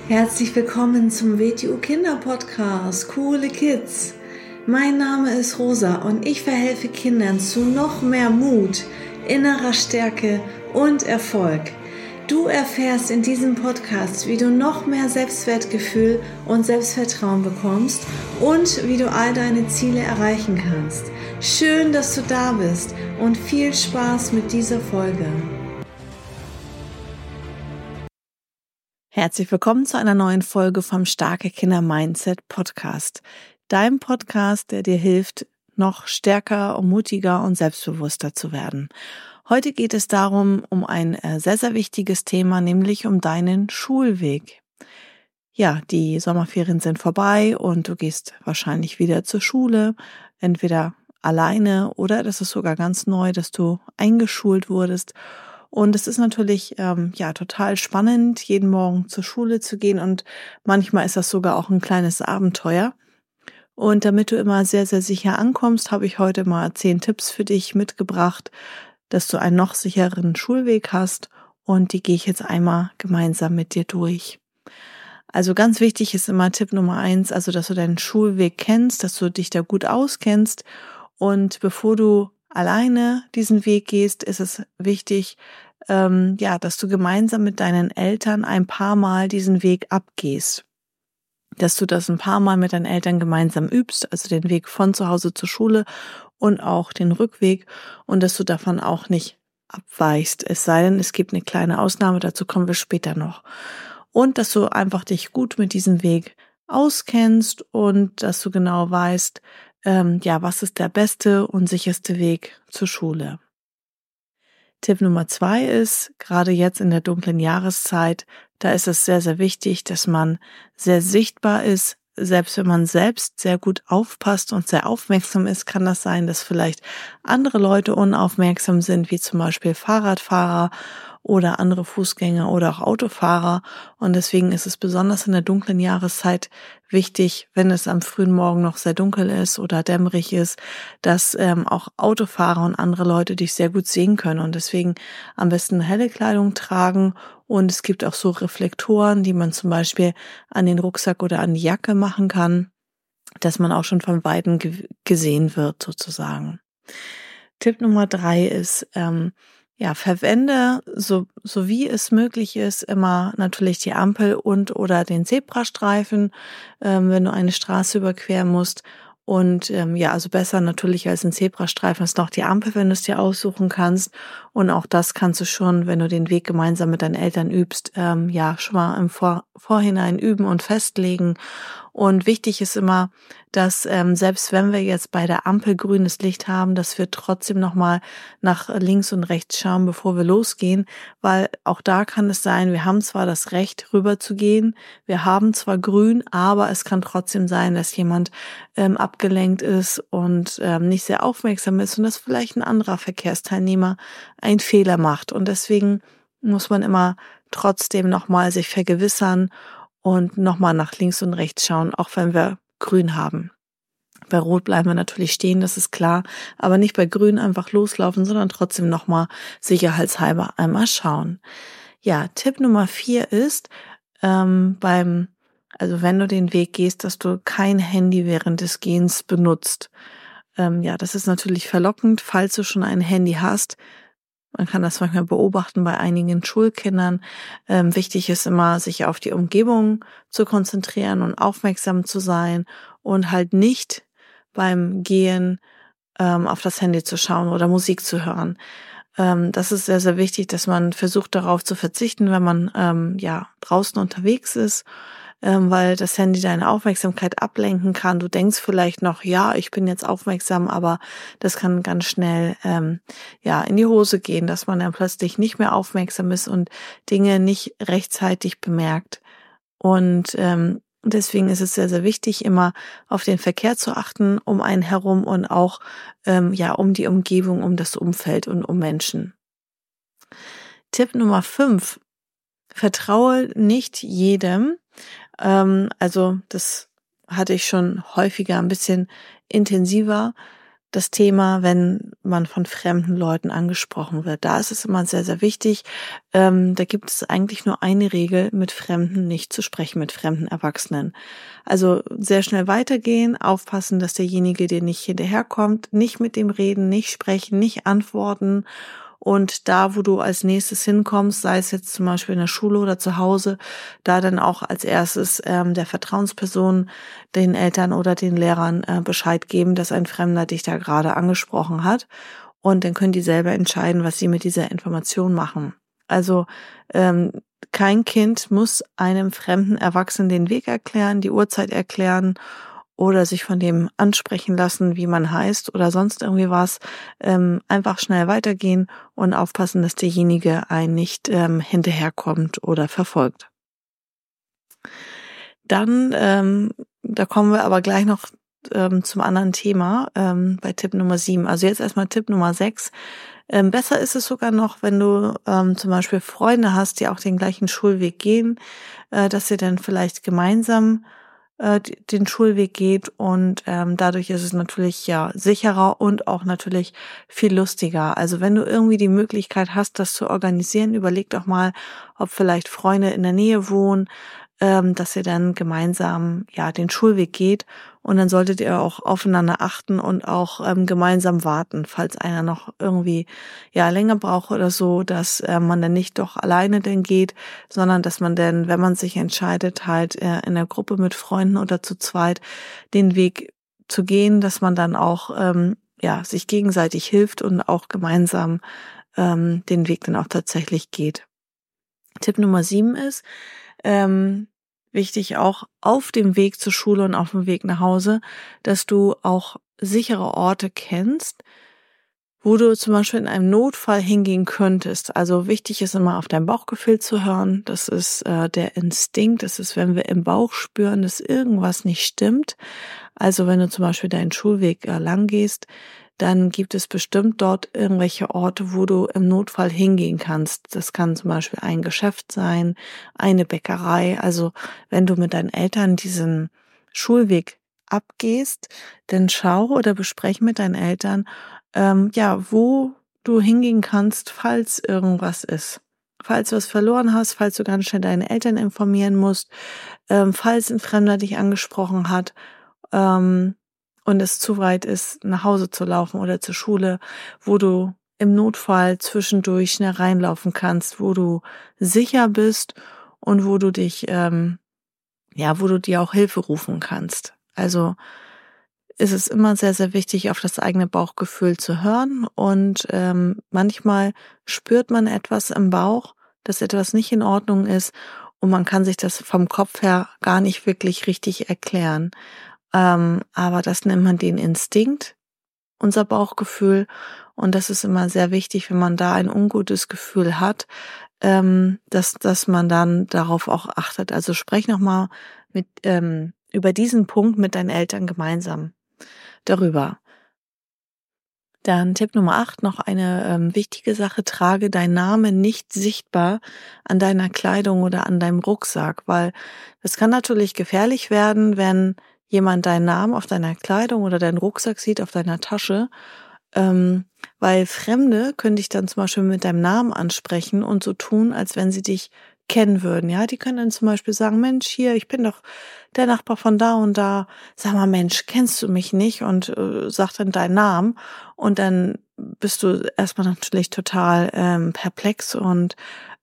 Herzlich willkommen zum WTU Kinder Podcast, Coole Kids. Mein Name ist Rosa und ich verhelfe Kindern zu noch mehr Mut, innerer Stärke und Erfolg. Du erfährst in diesem Podcast, wie du noch mehr Selbstwertgefühl und Selbstvertrauen bekommst und wie du all deine Ziele erreichen kannst. Schön, dass du da bist und viel Spaß mit dieser Folge. Herzlich willkommen zu einer neuen Folge vom Starke Kinder Mindset Podcast. Deinem Podcast, der dir hilft, noch stärker, mutiger und selbstbewusster zu werden. Heute geht es darum, um ein sehr, sehr wichtiges Thema, nämlich um deinen Schulweg. Ja, die Sommerferien sind vorbei und du gehst wahrscheinlich wieder zur Schule, entweder alleine oder das ist sogar ganz neu, dass du eingeschult wurdest. Und es ist natürlich total spannend, jeden Morgen zur Schule zu gehen und manchmal ist das sogar auch ein kleines Abenteuer. Und damit du immer sehr, sehr sicher ankommst, habe ich heute mal 10 Tipps für dich mitgebracht, dass du einen noch sichereren Schulweg hast und die gehe ich jetzt einmal gemeinsam mit dir durch. Also ganz wichtig ist immer Tipp Nummer 1, also dass du deinen Schulweg kennst, dass du dich da gut auskennst und bevor du alleine diesen Weg gehst, ist es wichtig, dass du gemeinsam mit deinen Eltern ein paar Mal diesen Weg abgehst. Dass du das ein paar Mal mit deinen Eltern gemeinsam übst, also den Weg von zu Hause zur Schule und auch den Rückweg und dass du davon auch nicht abweichst. Es sei denn, es gibt eine kleine Ausnahme, dazu kommen wir später noch. Und dass du einfach dich gut mit diesem Weg auskennst und dass du genau weißt, was ist der beste und sicherste Weg zur Schule. Tipp Nummer 2 ist, gerade jetzt in der dunklen Jahreszeit, da ist es sehr, sehr wichtig, dass man sehr sichtbar ist. Selbst wenn man selbst sehr gut aufpasst und sehr aufmerksam ist, kann das sein, dass vielleicht andere Leute unaufmerksam sind, wie zum Beispiel Fahrradfahrer oder andere Fußgänger oder auch Autofahrer. Und deswegen ist es besonders in der dunklen Jahreszeit wichtig, wenn es am frühen Morgen noch sehr dunkel ist oder dämmerig ist, dass auch Autofahrer und andere Leute dich sehr gut sehen können. Und deswegen am besten helle Kleidung tragen. Und es gibt auch so Reflektoren, die man zum Beispiel an den Rucksack oder an die Jacke machen kann, dass man auch schon von Weitem gesehen wird sozusagen. Tipp Nummer 3 ist, verwende, so wie es möglich ist, immer natürlich die Ampel und oder den Zebrastreifen, wenn du eine Straße überqueren musst. Und also besser natürlich als ein Zebrastreifen ist noch die Ampel, wenn du es dir aussuchen kannst. Und auch das kannst du schon, wenn du den Weg gemeinsam mit deinen Eltern übst, schon mal im Vorhinein üben und festlegen. Und wichtig ist immer, dass selbst wenn wir jetzt bei der Ampel grünes Licht haben, dass wir trotzdem nochmal nach links und rechts schauen, bevor wir losgehen, weil auch da kann es sein, wir haben zwar das Recht rüber zu gehen, wir haben zwar grün, aber es kann trotzdem sein, dass jemand abgelenkt ist und nicht sehr aufmerksam ist und dass vielleicht ein anderer Verkehrsteilnehmer einen Fehler macht. Und deswegen muss man immer trotzdem nochmal sich vergewissern und nochmal nach links und rechts schauen, auch wenn wir grün haben. Bei Rot bleiben wir natürlich stehen, das ist klar, aber nicht bei Grün einfach loslaufen, sondern trotzdem nochmal sicherheitshalber einmal schauen. Ja, Tipp Nummer 4 ist, wenn du den Weg gehst, dass du kein Handy während des Gehens benutzt. Das ist natürlich verlockend, falls du schon ein Handy hast. Man kann das manchmal beobachten bei einigen Schulkindern. Wichtig ist immer, sich auf die Umgebung zu konzentrieren und aufmerksam zu sein und halt nicht beim Gehen auf das Handy zu schauen oder Musik zu hören. Das ist sehr, sehr wichtig, dass man versucht, darauf zu verzichten, wenn man draußen unterwegs ist, weil das Handy deine Aufmerksamkeit ablenken kann. Du denkst vielleicht noch, ja, ich bin jetzt aufmerksam, aber das kann ganz schnell in die Hose gehen, dass man dann plötzlich nicht mehr aufmerksam ist und Dinge nicht rechtzeitig bemerkt. Und deswegen ist es sehr, sehr wichtig, immer auf den Verkehr zu achten, um einen herum und auch um die Umgebung, um das Umfeld und um Menschen. Tipp Nummer 5. Vertraue nicht jedem. Das hatte ich schon häufiger, ein bisschen intensiver, das Thema, wenn man von fremden Leuten angesprochen wird. Da ist es immer sehr, sehr wichtig. Da gibt es eigentlich nur eine Regel, mit Fremden nicht zu sprechen, mit fremden Erwachsenen. Also sehr schnell weitergehen, aufpassen, dass derjenige dir nicht hinterherkommt, nicht mit dem reden, nicht sprechen, nicht antworten. Und da, wo du als nächstes hinkommst, sei es jetzt zum Beispiel in der Schule oder zu Hause, da dann auch als erstes der Vertrauensperson, den Eltern oder den Lehrern Bescheid geben, dass ein Fremder dich da gerade angesprochen hat. Und dann können die selber entscheiden, was sie mit dieser Information machen. Also kein Kind muss einem fremden Erwachsenen den Weg erklären, die Uhrzeit erklären oder sich von dem ansprechen lassen, wie man heißt oder sonst irgendwie was. Einfach schnell weitergehen und aufpassen, dass derjenige einen nicht hinterherkommt oder verfolgt. Dann, da kommen wir aber gleich noch zum anderen Thema bei Tipp Nummer 7. Also jetzt erstmal Tipp Nummer 6. Besser ist es sogar noch, wenn du zum Beispiel Freunde hast, die auch den gleichen Schulweg gehen, dass ihr dann vielleicht gemeinsam den Schulweg geht und dadurch ist es natürlich ja sicherer und auch natürlich viel lustiger. Also wenn du irgendwie die Möglichkeit hast, das zu organisieren, überleg doch mal, ob vielleicht Freunde in der Nähe wohnen, dass ihr dann gemeinsam ja den Schulweg geht und dann solltet ihr auch aufeinander achten und auch gemeinsam warten, falls einer noch irgendwie ja länger braucht oder so, dass man dann nicht doch alleine dann geht, sondern dass man dann, wenn man sich entscheidet, halt in der Gruppe mit Freunden oder zu zweit den Weg zu gehen, dass man dann auch ja sich gegenseitig hilft und auch gemeinsam den Weg dann auch tatsächlich geht. Tipp Nummer 7 ist, wichtig auch auf dem Weg zur Schule und auf dem Weg nach Hause, dass du auch sichere Orte kennst, wo du zum Beispiel in einem Notfall hingehen könntest. Also wichtig ist immer auf dein Bauchgefühl zu hören. Das ist der Instinkt. Das ist, wenn wir im Bauch spüren, dass irgendwas nicht stimmt. Also wenn du zum Beispiel deinen Schulweg lang gehst, dann gibt es bestimmt dort irgendwelche Orte, wo du im Notfall hingehen kannst. Das kann zum Beispiel ein Geschäft sein, eine Bäckerei. Also wenn du mit deinen Eltern diesen Schulweg abgehst, dann schau oder besprech mit deinen Eltern, ja, wo du hingehen kannst, falls irgendwas ist. Falls du was verloren hast, falls du ganz schnell deine Eltern informieren musst, falls ein Fremder dich angesprochen hat, und es zu weit ist, nach Hause zu laufen oder zur Schule, wo du im Notfall zwischendurch schnell reinlaufen kannst, wo du sicher bist und wo du dich, wo du dir auch Hilfe rufen kannst. Also ist es immer sehr, sehr wichtig, auf das eigene Bauchgefühl zu hören und manchmal spürt man etwas im Bauch, dass etwas nicht in Ordnung ist und man kann sich das vom Kopf her gar nicht wirklich richtig erklären. Aber das nennt man den Instinkt, unser Bauchgefühl. Und das ist immer sehr wichtig, wenn man da ein ungutes Gefühl hat, dass man dann darauf auch achtet. Also sprech nochmal über diesen Punkt mit deinen Eltern gemeinsam darüber. Dann Tipp Nummer 8, noch eine wichtige Sache, trage deinen Namen nicht sichtbar an deiner Kleidung oder an deinem Rucksack, weil es kann natürlich gefährlich werden, wenn jemand deinen Namen auf deiner Kleidung oder deinen Rucksack sieht, auf deiner Tasche, weil Fremde können dich dann zum Beispiel mit deinem Namen ansprechen und so tun, als wenn sie dich kennen würden. Ja, die können dann zum Beispiel sagen, Mensch, hier, ich bin doch der Nachbar von da und da. Sag mal, Mensch, kennst du mich nicht? Und sag dann deinen Namen. Und dann bist du erstmal natürlich total perplex und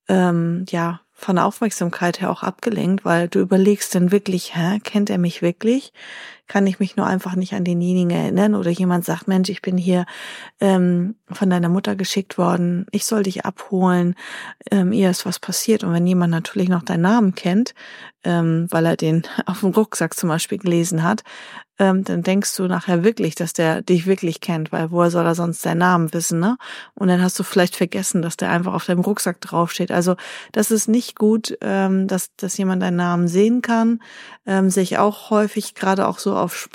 von der Aufmerksamkeit her auch abgelenkt, weil du überlegst dann wirklich, kennt er mich wirklich? Kann ich mich nur einfach nicht an denjenigen erinnern? Oder jemand sagt, Mensch, ich bin hier von deiner Mutter geschickt worden, ich soll dich abholen, ihr ist was passiert. Und wenn jemand natürlich noch deinen Namen kennt, weil er den auf dem Rucksack zum Beispiel gelesen hat, dann denkst du nachher wirklich, dass der dich wirklich kennt, weil woher soll er sonst deinen Namen wissen, ne? Und dann hast du vielleicht vergessen, dass der einfach auf deinem Rucksack draufsteht. Also das ist nicht gut, dass jemand deinen Namen sehen kann. Sehe ich auch häufig, gerade auch so auf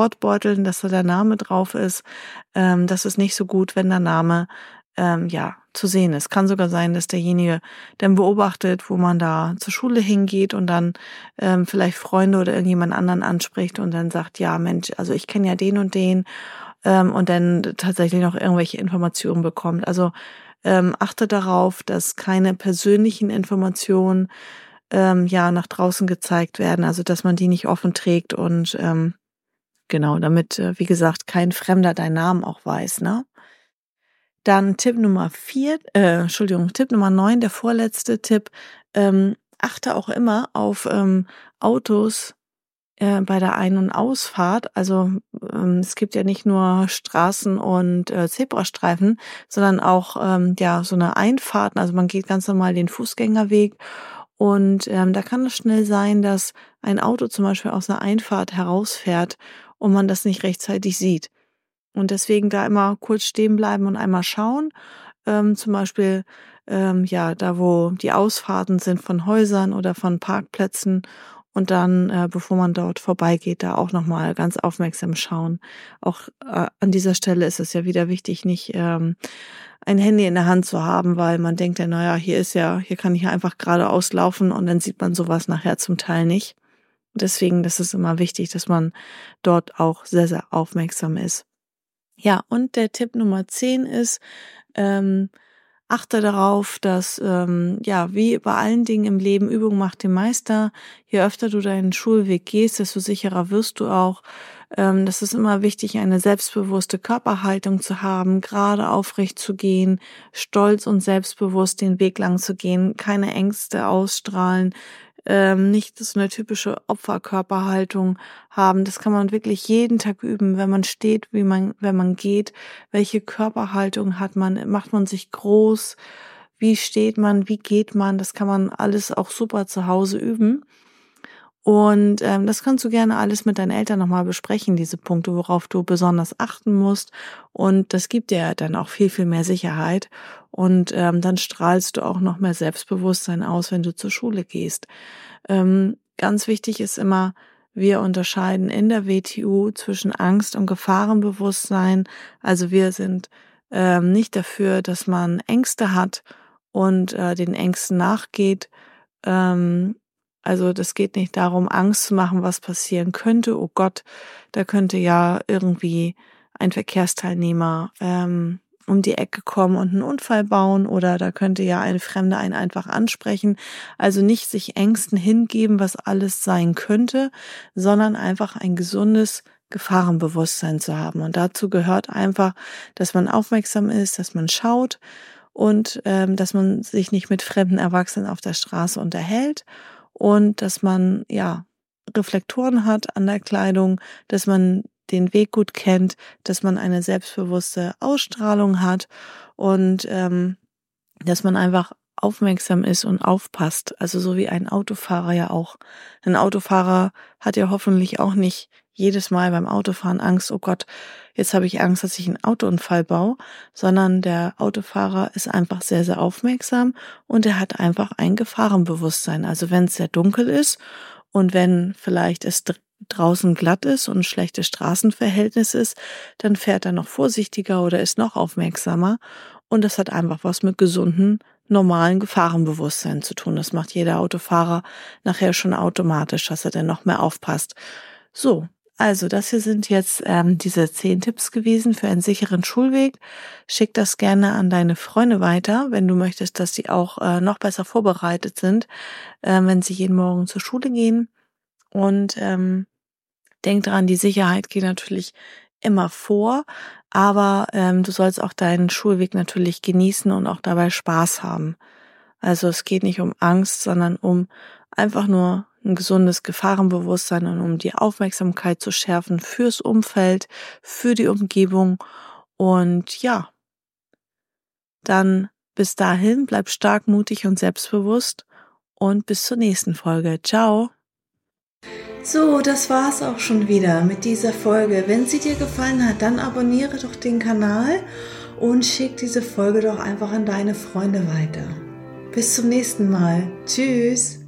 Sportbeuteln, dass da der Name drauf ist. Das ist nicht so gut, wenn der Name zu sehen ist. Kann sogar sein, dass derjenige dann beobachtet, wo man da zur Schule hingeht und dann vielleicht Freunde oder irgendjemand anderen anspricht und dann sagt, ja Mensch, also ich kenne ja den und den und dann tatsächlich noch irgendwelche Informationen bekommt. Also achte darauf, dass keine persönlichen Informationen nach draußen gezeigt werden, also dass man die nicht offen trägt und genau, damit, wie gesagt, kein Fremder deinen Namen auch weiß, ne? Dann Tipp Nummer 9, der vorletzte Tipp. Achte auch immer auf Autos bei der Ein- und Ausfahrt. Also es gibt ja nicht nur Straßen und Zebrastreifen, sondern auch so eine Einfahrt. Also man geht ganz normal den Fußgängerweg und da kann es schnell sein, dass ein Auto zum Beispiel aus einer Einfahrt herausfährt und man das nicht rechtzeitig sieht. Und deswegen da immer kurz stehen bleiben und einmal schauen. Zum Beispiel, da wo die Ausfahrten sind von Häusern oder von Parkplätzen. Und dann, bevor man dort vorbeigeht, da auch nochmal ganz aufmerksam schauen. Auch an dieser Stelle ist es ja wieder wichtig, nicht ein Handy in der Hand zu haben, weil man denkt ja, naja, hier kann ich ja einfach geradeaus laufen und dann sieht man sowas nachher zum Teil nicht. Deswegen, das ist immer wichtig, dass man dort auch sehr, sehr aufmerksam ist. Ja, und der Tipp Nummer 10 ist, achte darauf, dass, wie bei allen Dingen im Leben, Übung macht den Meister. Je öfter du deinen Schulweg gehst, desto sicherer wirst du auch. Das ist immer wichtig, eine selbstbewusste Körperhaltung zu haben, gerade aufrecht zu gehen, stolz und selbstbewusst den Weg lang zu gehen, keine Ängste ausstrahlen, nicht so eine typische Opferkörperhaltung haben. Das kann man wirklich jeden Tag üben, wenn man steht, wenn man geht. Welche Körperhaltung hat man? Macht man sich groß? Wie steht man? Wie geht man? Das kann man alles auch super zu Hause üben. Und das kannst du gerne alles mit deinen Eltern nochmal besprechen, diese Punkte, worauf du besonders achten musst. Und das gibt dir ja dann auch viel, viel mehr Sicherheit. Und dann strahlst du auch noch mehr Selbstbewusstsein aus, wenn du zur Schule gehst. Ganz wichtig ist immer, wir unterscheiden in der WTU zwischen Angst und Gefahrenbewusstsein. Also wir sind nicht dafür, dass man Ängste hat und den Ängsten nachgeht. Also das geht nicht darum, Angst zu machen, was passieren könnte. Oh Gott, da könnte ja irgendwie ein Verkehrsteilnehmer um die Ecke kommen und einen Unfall bauen oder da könnte ja ein Fremder einen einfach ansprechen. Also nicht sich Ängsten hingeben, was alles sein könnte, sondern einfach ein gesundes Gefahrenbewusstsein zu haben. Und dazu gehört einfach, dass man aufmerksam ist, dass man schaut und dass man sich nicht mit fremden Erwachsenen auf der Straße unterhält. Und dass man, Reflektoren hat an der Kleidung, dass man den Weg gut kennt, dass man eine selbstbewusste Ausstrahlung hat und dass man einfach aufmerksam ist und aufpasst. Also so wie ein Autofahrer ja auch. Ein Autofahrer hat ja hoffentlich auch nicht jedes Mal beim Autofahren Angst, oh Gott, jetzt habe ich Angst, dass ich einen Autounfall baue, sondern der Autofahrer ist einfach sehr, sehr aufmerksam und er hat einfach ein Gefahrenbewusstsein. Also wenn es sehr dunkel ist und wenn vielleicht es draußen glatt ist und ein schlechtes Straßenverhältnis ist, dann fährt er noch vorsichtiger oder ist noch aufmerksamer und das hat einfach was mit gesunden, normalen Gefahrenbewusstsein zu tun. Das macht jeder Autofahrer nachher schon automatisch, dass er dann noch mehr aufpasst. So. Also, das hier sind jetzt diese 10 Tipps gewesen für einen sicheren Schulweg. Schick das gerne an deine Freunde weiter, wenn du möchtest, dass sie auch noch besser vorbereitet sind, wenn sie jeden Morgen zur Schule gehen. Und denk dran, die Sicherheit geht natürlich immer vor, aber du sollst auch deinen Schulweg natürlich genießen und auch dabei Spaß haben. Also es geht nicht um Angst, sondern um einfach nur ein gesundes Gefahrenbewusstsein und um die Aufmerksamkeit zu schärfen fürs Umfeld, für die Umgebung. Und ja, dann bis dahin, bleib stark, mutig und selbstbewusst und bis zur nächsten Folge. Ciao! So, das war's auch schon wieder mit dieser Folge. Wenn sie dir gefallen hat, dann abonniere doch den Kanal und schick diese Folge doch einfach an deine Freunde weiter. Bis zum nächsten Mal. Tschüss!